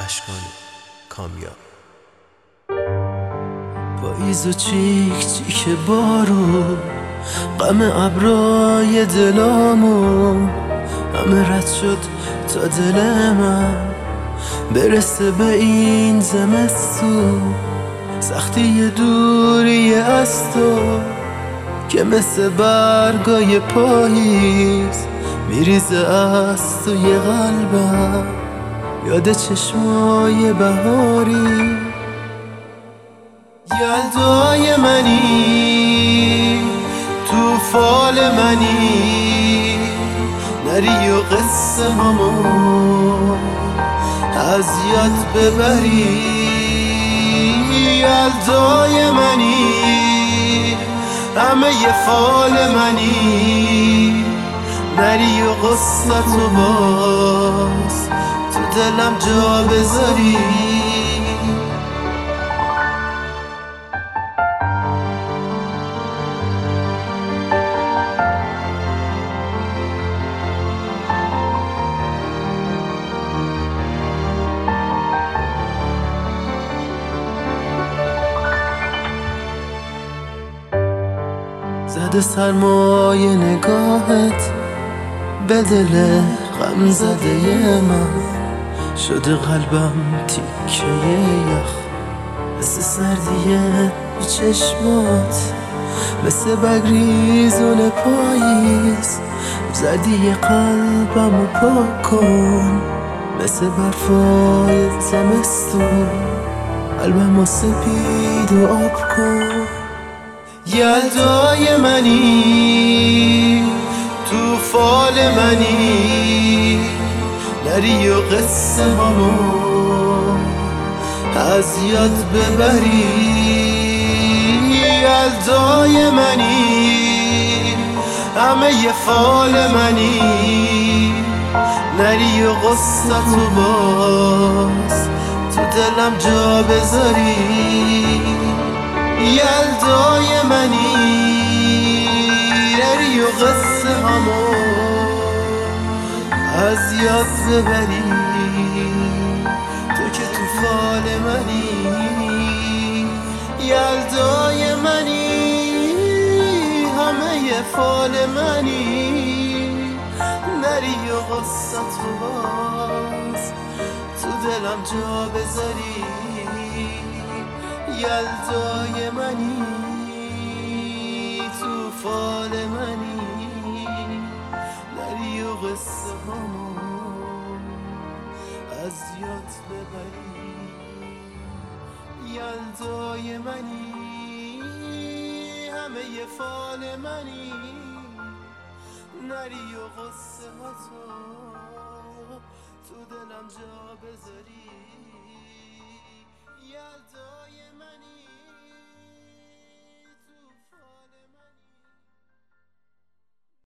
اشکان کامیاب. پاییز و چیک چیک بارون، غم ابرای دلامو همه رد شد تا دل من برسه به این زمستون. سختی دوری از تو که مثل برگای پاییز میریزه از توی قلبم، یاد چشمای بهاری. یلدای منی، تو فال منی، نری و قصه همو از یاد ببری. یلدای منی، همه ی فال منی، نری و قصتو باز تو دلم جا بذاری. زده سرمایه نگاهت به دل غم زده من، شده قلبم تیکه یخ مثل سردیه تو چشمات، مثل بگریزون پاییز زدی قلبمو پاک کن، مثل برفای زمستون قلبمو سپید و آب کن. یلدای منی، تو فال منی، نری و قصه همو از یاد ببری. یلدای منی، همه ی فال منی، نری و قصتو باز تو دلم جا بذاری. یلدای منی، نری و قصه همو از یاد ببری. تو که تو فال منی، یلدای منی، همه ی فال منی، نری و قصتو باز تو دلم جا بذاری. یلدای منی، تو فال منی، نری و قصه همو از یاد ببری. یلدای منی، همه ی فال منی، نری و قصه هاتو تو دلم جا بذاری.